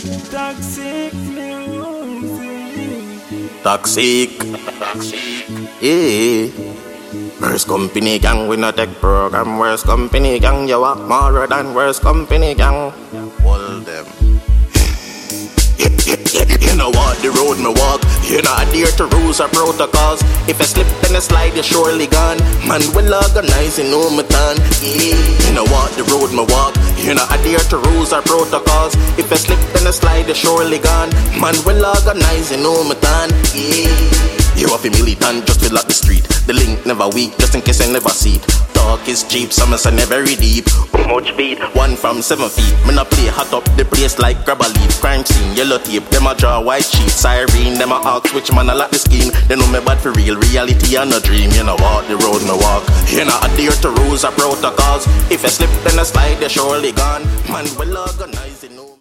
Toxic music. Toxic. Yeah. Worst company gang, we not take program. Worst company gang, you walk more than worst company gang. Hold them. You know what, the road me walk. You not adhere to rules or protocols. If I slip then I slide, you're surely gone. Man will organize, you know me done. Yeah. You know what, the road me walk. You not adhere to rules or protocols. If I slip then I slide, you're surely gone. Man will organize, you know me done. Yeah. You have a militant, just fill up the street. The link never weak, just in case I never see it. Talk is cheap, some say never very deep. Much beat, 1 from 7 feet. Me not play hot up the place like grab a leaf. Crime scene, yellow tape, them a draw white sheet. Siren, them a ask which man I like the scheme. They know me bad for real, reality and a dream. You know what, the road me walk. You know adhere to rules or protocols. If I slip then I slide, they're surely gone. Man will organize it.